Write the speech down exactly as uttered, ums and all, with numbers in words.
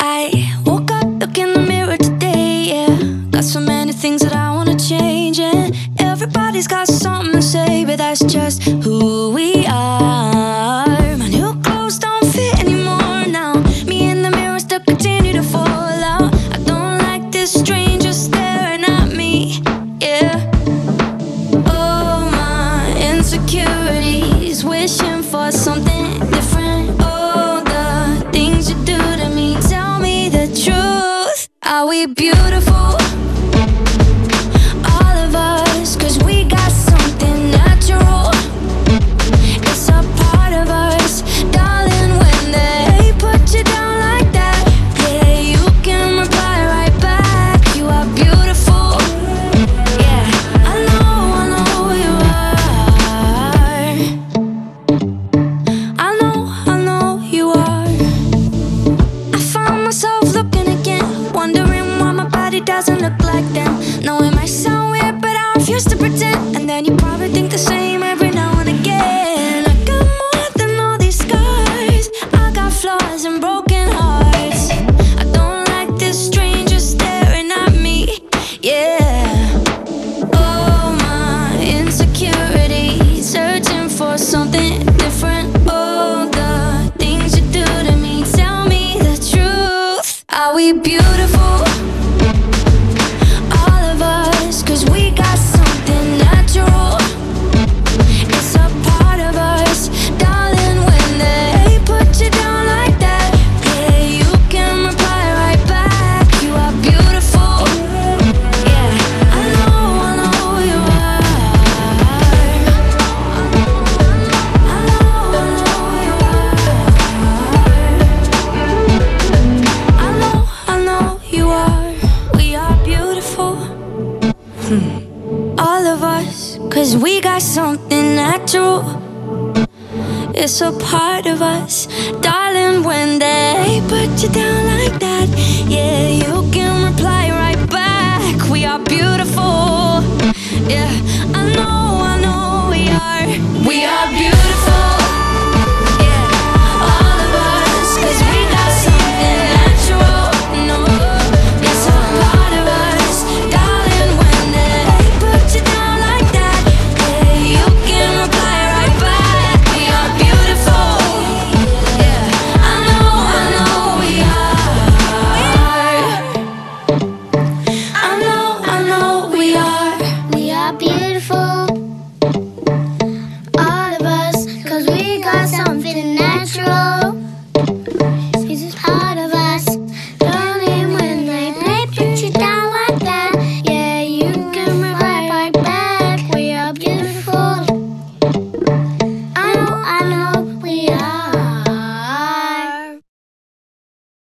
I woke up, look in the mirror today, yeah. Got so many things that I wanna change, and everybody's got something to say, but that's just who we are. My new clothes don't fit anymore now. Me in the mirror still continue to fall out. I don't like this stranger staring at me, yeah. Oh, my insecurities, wishing for something different. Oh, the things you do to me, tell me the truth. Are we beautiful? All of us, 'cause we got something natural. It's a part of us, darling, when they put you down like that. Yeah, you can reply right back. You are beautiful. Yeah, I know, I know you are. I know, I know you are. I find myself looking again, wondering why my body doesn't look like them. No, it might sound weird, but I refuse to pretend. And then you probably think the same every now and again. I got more than all these scars. I got flaws and broken hearts. I don't like this stranger staring at me, yeah. Oh, my insecurities, searching for something different. Oh, the things you do to me, tell me the truth. Are we beautiful? All of us, 'cause we got something natural. It's a part of us, darling, when they put you down like that. Yeah, you can reply right back. You are beautiful. Yeah, I know, I know you are. I know, I know you are. I know, I know you are. We are beautiful. All of us, 'cause we got something natural. It's a part of us, darling, when they put you down